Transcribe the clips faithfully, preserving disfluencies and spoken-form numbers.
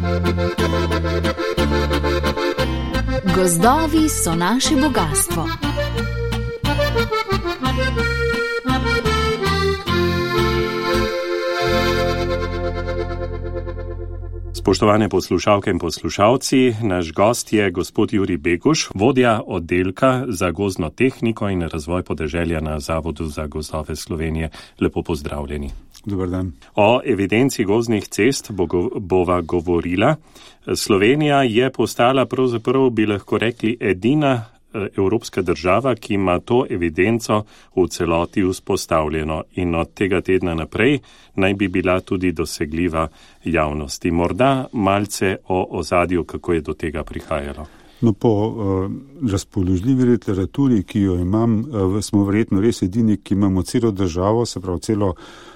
Gozdovi so naše bogastvo. Spoštovane poslušalke in poslušalci, naš gost je gospod Jurij Beguš, vodja oddelka za gozdno tehniko in razvoj podeželja na Zavodu za gozdove Slovenije. Lepo pozdravljeni. Dobar dan. O evidenci gozdnih cest bo, bova govorila. Slovenija je postala, pravzaprav bi lahko rekli, edina evropska država, ki ima to evidenco v celoti vzpostavljeno in od tega tedna naprej naj bi bila tudi dosegljiva javnosti. Morda malce o ozadju, kako je do tega prihajalo. No, po uh, razpoložljivi literaturi, ki jo imam, uh, smo verjetno res edini, ki imamo celo državo, se pravi celo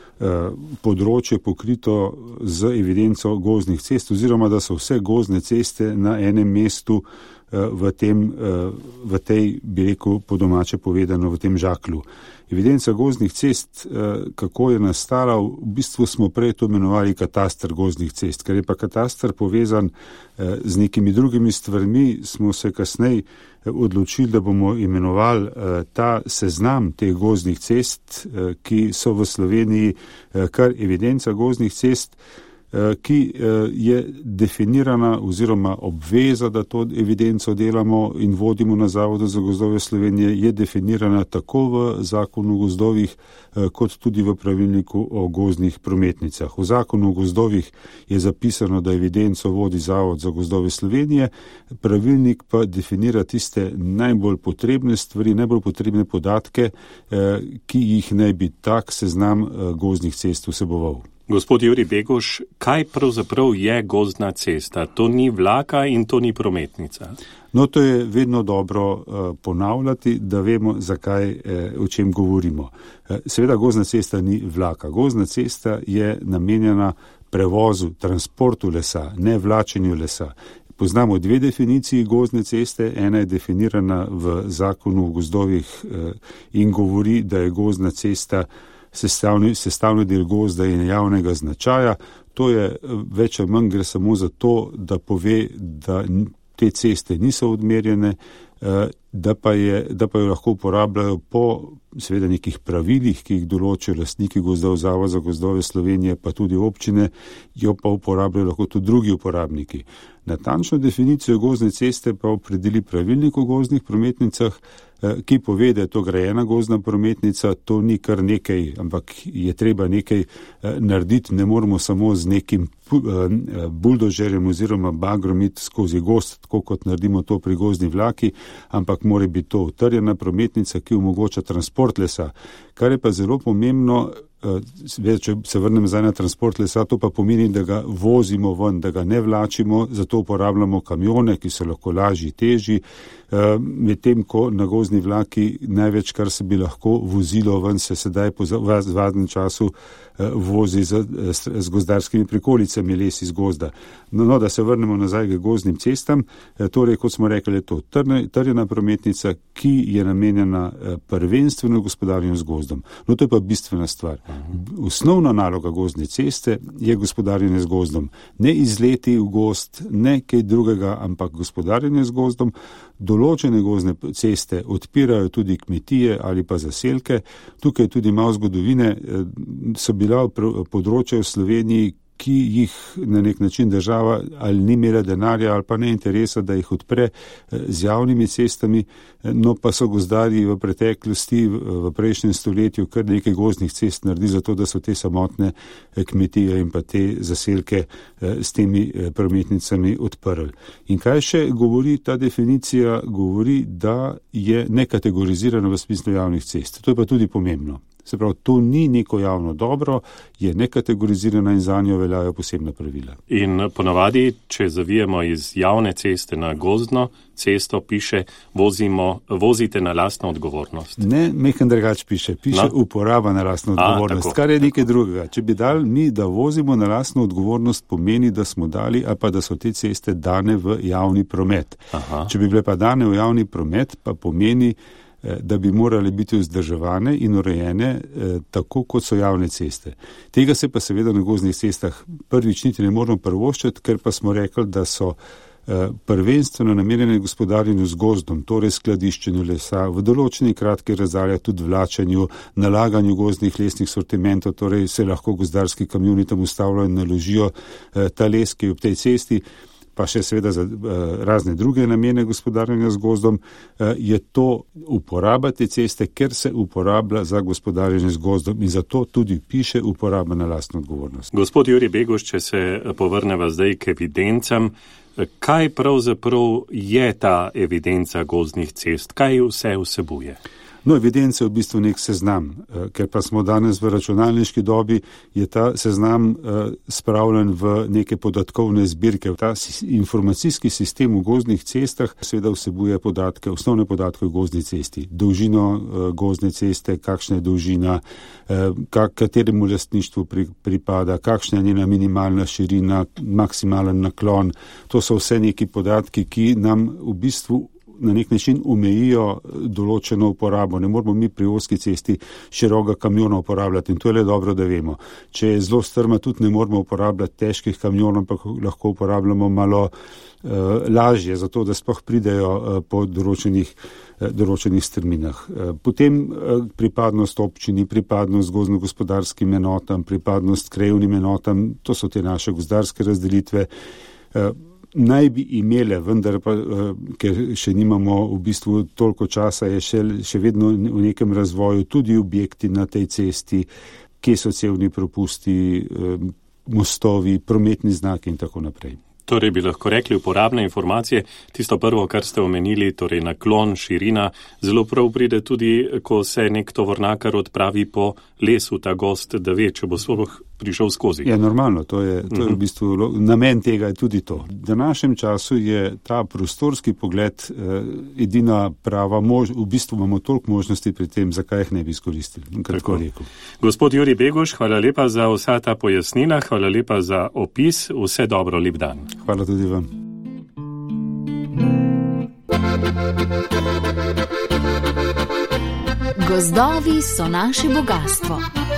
področje pokrito z evidenco gozdnih cest, oziroma da so vse gozdne ceste na enem mestu v, tem, v tej, bi rekel, po domače povedano, v tem žaklju. Evidenca gozdnih cest, kako je nastala, v bistvu smo prej to imenovali kataster gozdnih cest, ker je pa kataster povezan z nekimi drugimi stvarmi, smo se kasneje odločili, da bomo imenovali ta seznam teh gozdnih cest, ki so v Sloveniji kar evidenca gozdnih cest, ki je definirana oziroma obveza, da to evidenco delamo in vodimo na Zavodu za gozdove Slovenije, je definirana tako v zakonu o gozdovih, kot tudi v pravilniku o gozdnih prometnicah. V zakonu o gozdovih je zapisano, da evidenco vodi Zavod za gozdove Slovenije, pravilnik pa definira tiste najbolj potrebne stvari, najbolj potrebne podatke, ki jih naj bi tak seznam gozdnih cest vseboval. Gospod Jurij Beguš, kaj pravzaprav je gozdna cesta? To ni vlaka in to ni prometnica. No, to je vedno dobro uh, ponavljati, da vemo, zakaj, eh, o čem govorimo. Eh, seveda gozdna cesta ni vlaka. Gozdna cesta je namenjena prevozu, transportu lesa, ne vlačenju lesa. Poznamo dve definiciji gozdne ceste. Ena je definirana v zakonu o gozdovih eh, in govori, da je gozdna cesta Sestavni, sestavni del gozda in javnega značaja. To je več ali manj gre samo za to, da pove, da te ceste niso odmerjene, da pa, je, da pa jo lahko uporabljajo po seveda nekih pravilih, ki jih določijo lastniki gozdov, Zavod za gozdove Slovenije, pa tudi občine, jo pa uporabljajo lahko tudi drugi uporabniki. Natančno definicijo gozdne ceste pa opredeli pravilnik o gozdnih prometnicah, ki pove, da je to grajena gozdna prometnica. To ni kar nekaj, ampak je treba nekaj narediti. Ne moramo samo z nekim buldožerjem oziroma bagrom iti skozi gozd, tako kot naredimo to pri gozdni vlaki, ampak mora biti to utrjena prometnica, ki omogoča transport lesa. Kar je pa zelo pomembno, če se vrnem zdaj na transport lesa, to pa pomeni, da ga vozimo ven, da ga ne vlačimo, zato uporabljamo kamione, ki so lahko lažji, težji, medtem ko na gozdni vlaki največ, kar se bi lahko vozilo ven, se sedaj po zadnjem času vozi z, z gozdarskimi prikolicami les iz gozda. No, no, da se vrnemo nazaj k gozdnim cestam, torej, kot smo rekli, je to trjena prometnica, ki je namenjena prvenstveno gospodarjenju z gozdom. No, to je pa bistvena stvar. Osnovna naloga gozdne ceste je gospodarjenje z gozdom. Ne izleti v gozd, ne kaj drugega, ampak gospodarjenje z gozdom. Določene gozdne ceste odpirajo tudi kmetije ali pa zaselke. Tukaj tudi malo zgodovine. So bila področja v Sloveniji, ki jih na nek način država ali ni imela denarja ali pa ne interesa, da jih odpre z javnimi cestami, no pa so gozdarji v preteklosti, v prejšnjem stoletju kar nekaj gozdnih cest naredi za to, da so te samotne kmetije in pa te zaselke s temi prometnicami odprli. In kaj še govori ta definicija? Govori, da je nekategorizirana v smislu javnih cest. To je pa tudi pomembno. Se pravi, to ni neko javno dobro, je nekategorizirana in za njo veljajo posebna pravila. In ponavadi, če zavijemo iz javne ceste na gozdno cesto, piše, vozimo, vozite na lastno odgovornost. Ne, mehen drugač piše, piše no? uporaba na lastno odgovornost, A, kar je nekaj drugega. Če bi dali mi, da vozimo na lastno odgovornost, pomeni, da smo dali, ali pa da so te ceste dane v javni promet. Aha. Če bi bile pa dane v javni promet, pa pomeni, da bi morali biti vzdrževane in urejene tako, kot so javne ceste. Tega se pa seveda na gozdnih cestah prvič niti ne moramo prvoščiti, ker pa smo rekli, da so prvenstveno namenjene gospodarjenju z gozdom, torej skladiščenju lesa, v določeni kratki razdalji tudi vlačenju, nalaganju gozdnih lesnih sortimentov, torej se lahko gozdarski kamioni tam ustavljajo in naložijo ta les, ki je ob tej cesti, pa še seveda za razne druge namene gospodarjenja z gozdom, je to uporaba te ceste, ker se uporablja za gospodarjenje z gozdom in zato tudi piše uporaba na lastno odgovornost. Gospod Jurij Beguš, če se povrneva zdaj k evidencam, kaj pravzaprav je ta evidenca gozdnih cest? Kaj vse vsebuje? No, evidence je v bistvu nek seznam, ker pa smo danes v računalniški dobi, je ta seznam spravljen v neke podatkovne zbirke. Ta informacijski sistem v gozdnih cestah seveda vsebuje podatke, osnovne podatke o gozdni cesti, dolžino gozdne ceste, kakšna je dolžina, kateremu lastništvu pripada, kakšna je njena minimalna širina, maksimalen naklon. To so vse neki podatki, ki nam v bistvu na nek način omejijo določeno uporabo. Ne moramo mi pri ozki cesti široka kamiona uporabljati in to je le dobro, da vemo. Če je zelo strma, tudi ne moramo uporabljati težkih kamionov, ampak lahko uporabljamo malo uh, lažje, zato da sploh pridejo uh, po določenih, uh, določenih strminah. Uh, potem uh, pripadnost občini, pripadnost gozdno-gospodarskim enotam, pripadnost krajevnim enotam, to so te naše gozdarske razdelitve. Uh, naj bi imele, vendar pa, ker še nimamo v bistvu toliko časa, je še, še vedno v nekem razvoju tudi objekti na tej cesti, kje so cevni propusti, mostovi, prometni znaki in tako naprej. Torej bi lahko rekli uporabne informacije, tisto prvo, kar ste omenili, torej naklon, širina, zelo prav pride tudi, ko se nek tovornakar odpravi po lesu, ta gost, da ve, če bo sploh prišel skozi. Je normalno, to je, to je v bistvu, namen tega je tudi to. V današnjem času je ta prostorski pogled eh, edina prava mož, v bistvu imamo toliko možnosti pri tem, zakaj jih ne bi izkoristili. Kratko rekel. Gospod Jurij Beguš, hvala lepa za vsa ta pojasnila, hvala lepa za opis, vse dobro, lep dan. Hvala tudi vam. Gozdovi so naše bogatstvo.